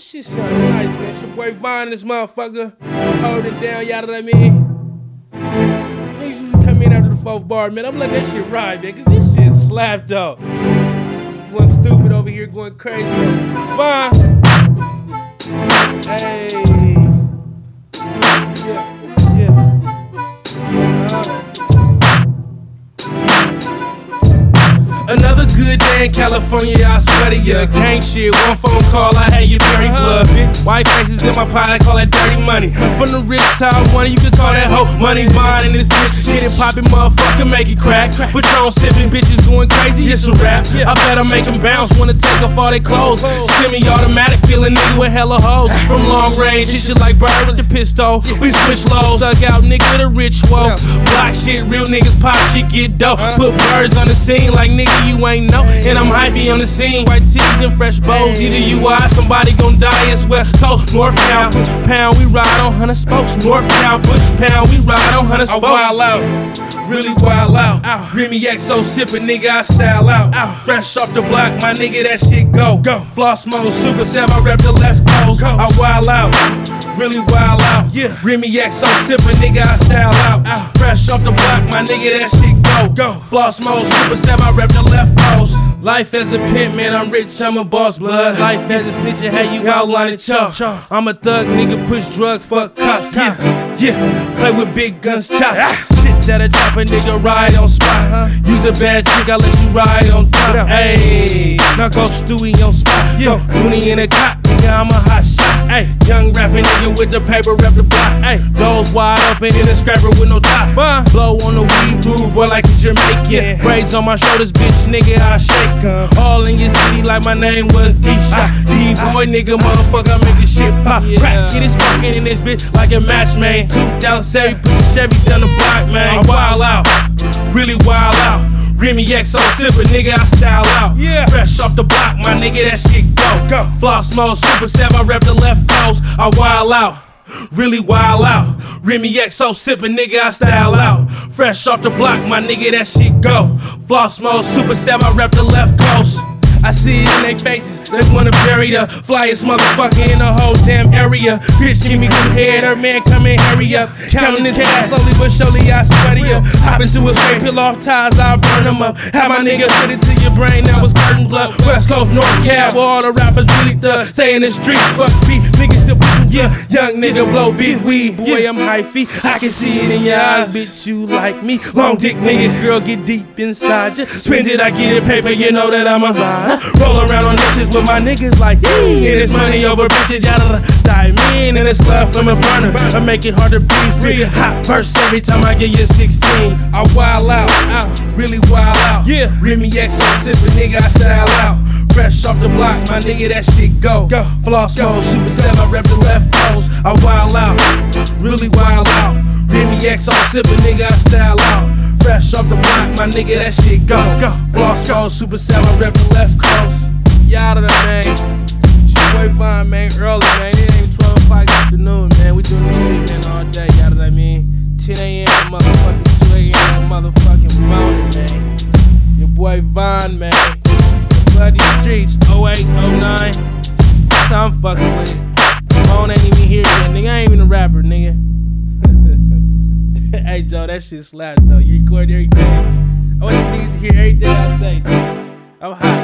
That shit sounded nice, man. It's your boy Vaughn, this motherfucker. Hold it down, y'all know what I mean? Niggas used to come in after the fourth bar, man. I'm letting that shit ride, man, cause this shit slapped though. Going stupid over here, going crazy. Vaughn. Hey. Another good day in California, I swear to ya. Gang shit, one phone call, I had you very bluffing. White faces in my pocket, call that dirty money. From the rich side, money, you can call that hoe money. Vine in this bitch, get it poppin', motherfucker, make it crack. Patron sippin', bitches going crazy, it's a rap. I bet I make them bounce, wanna take off all their clothes. Semi-automatic, feel a nigga with hella hoes. From long range, hit you like bird with the pistol. We switch lows, dug out nigga the rich woe. Block shit, real niggas pop shit, get dope. Put birds on the scene like nigga you ain't know. And I'm hypey on the scene, white tees and fresh bows. Either you or I, somebody gon' die. It's West Coast, North Town, push pound, we ride on 100 spokes. North Town, push pound, we ride on 100 spokes. I wild out, really wild out. Remy XO sippin', nigga, I style out. Fresh off the block, my nigga, that shit go. Floss mode, Super Sam, I rep the left coast. I wild out, really wild out. Remy XO sippin', nigga, I style out. Fresh off the block, my nigga, that shit go. Floss mode, Super Sam, I rep the left coast. Life as a pimp, man, I'm rich, I'm a boss, blood. Life as a snitch, had you outlining chalk. I'm a thug, nigga, push drugs, fuck cops. Play with big guns, chops. Shit that a chopper, nigga, ride on spot. Use a bad chick, I let you ride on top. Ayy, now go Stewie on spot. Looney in a cop, nigga, I'm a hot shot. Ayy, young rapping nigga with the paper, rep the block. Ayy, doors wide open in a scraper with no top. Blow on the weed, rude boy like a Jamaican. Braids on my shoulders, bitch, nigga, I shake. All in your city like my name was D-Shot. D-boy, nigga, motherfucker, I make this shit pop. Rap, get it sparking in this bitch like a match, man. 2007, put the Chevy down the block, man. I wild out, really wild out. Remy XO sippin', nigga, I style out. Fresh off the block, my nigga, that shit go. Floss mode, Super Sam, I rep the left coast. I wild out, really wild out. Remy XO sippin', nigga, I style out. Fresh off the block, my nigga, that shit go. Floss mode, Super Sam, I rep the left coast. I see it in they faces, they wanna bury the flyest motherfucker in the whole damn area. Bitch, give me good head, her man come and hurry up. Counting his cash slowly but surely, I swear to you. Hop into a straight, peel off ties, I'll burn them up. Have my nigga fit it to your brain, that was curtain blood. West Coast, North Cal, where all the rappers really thugs. Stay in the streets, fuck beat, niggas still beatin', young nigga blow beat weed, boy, I'm hyphy. I can see it in your eyes, bitch, you like me. Long dick niggas, girl, get deep inside you. Spend it, I get it, paper, you know that I'm a lie. Roll around on bitches with my niggas like and it's money over bitches, y'all dive in and it's love from a burner. I make it hard to breathe, hot verse every time I get you 16. I wild out, really wild out. Remy XO sippin', nigga, I style out. Fresh off the block, my nigga, that shit go. Floss mode, Super Sam, I rep the left coast. I wild out, really wild out. Remy XO sippin', nigga, I style out. Fresh off the block, my nigga, that shit go. Floss mode, Super Sam, I rep the left coast. Y'all know that, man. It's your boy Vaughn, man. Early, man. It ain't 12 o'clock afternoon, man. We doing this shit, man, all day. Y'all know what I mean? 10 a.m. to motherfucking 2 a.m. to motherfucking morning, man. Your boy Vaughn, man. Bloody streets, 08, 09. That's how I'm fucking with it. Phone ain't even here yet, nigga. I ain't even a rapper, nigga. Hey, Joe, that shit slaps, though. You record every day. I want the niggas to hear everything I say, dude. I'm hot.